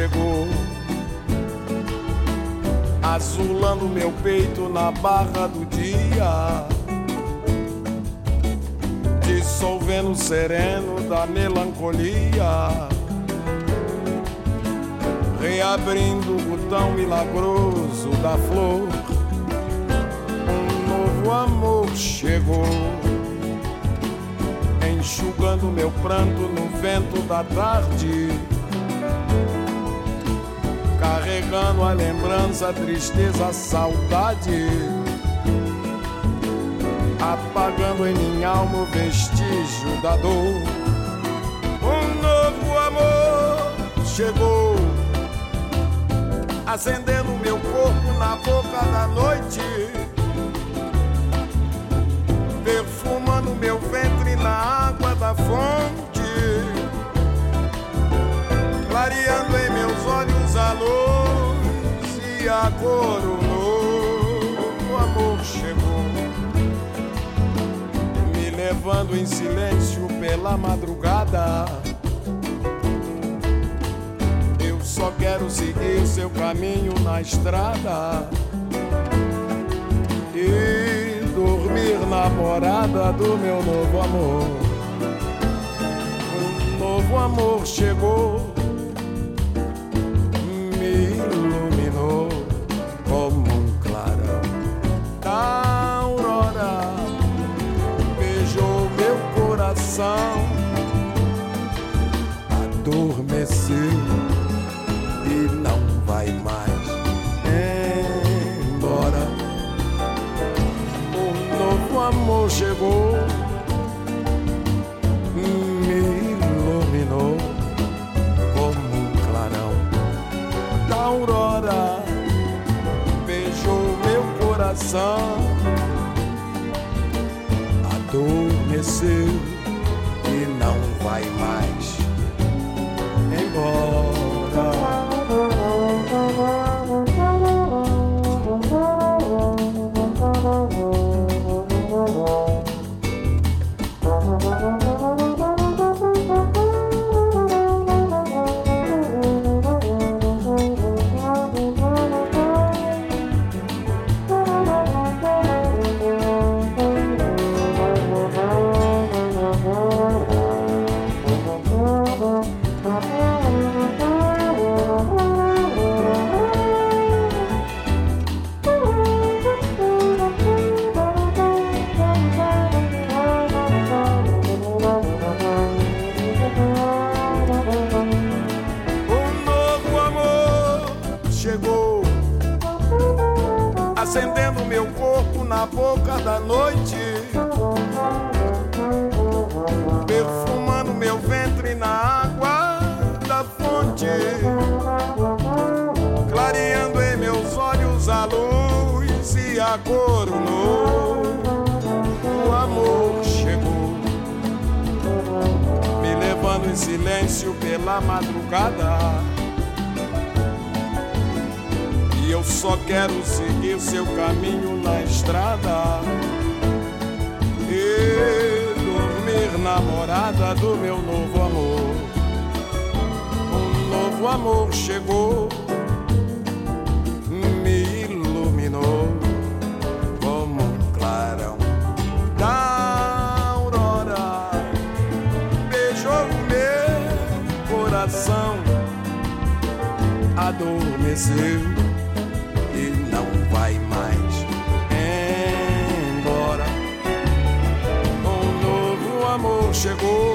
chegou, azulando meu peito na barra do dia, dissolvendo o sereno da melancolia, reabrindo o botão milagroso da flor. Um novo amor chegou, enxugando meu pranto no vento da tarde, carregando a lembrança, a tristeza, a saudade, apagando em minha alma o vestígio da dor. Um novo amor chegou, acendendo meu corpo na boca da noite, perfumando meu ventre na água da fonte, clareando em meus olhos a luz e a cor. Um novo amor chegou, me levando em silêncio pela madrugada. Eu só quero seguir seu caminho na estrada e dormir na morada do meu novo amor. Um novo amor chegou, me iluminou como um clarão da aurora, beijou meu coração, adormeceu e não vai mais embora. Um novo amor chegou, me iluminou como um clarão da aurora, beijou meu coração, adormeceu e não vai mais embora. Acendendo meu corpo na boca da noite, perfumando meu ventre na água da fonte, clareando em meus olhos a luz e a cor. Um novo amor chegou, me levando em silêncio pela madrugada. E eu só quero seguir seu caminho na estrada e dormir na morada do meu novo amor. Um novo amor chegou, me iluminou como um clarão da aurora, beijou meu coração, adormeceu e não vai mais embora. Um novo amor chegou,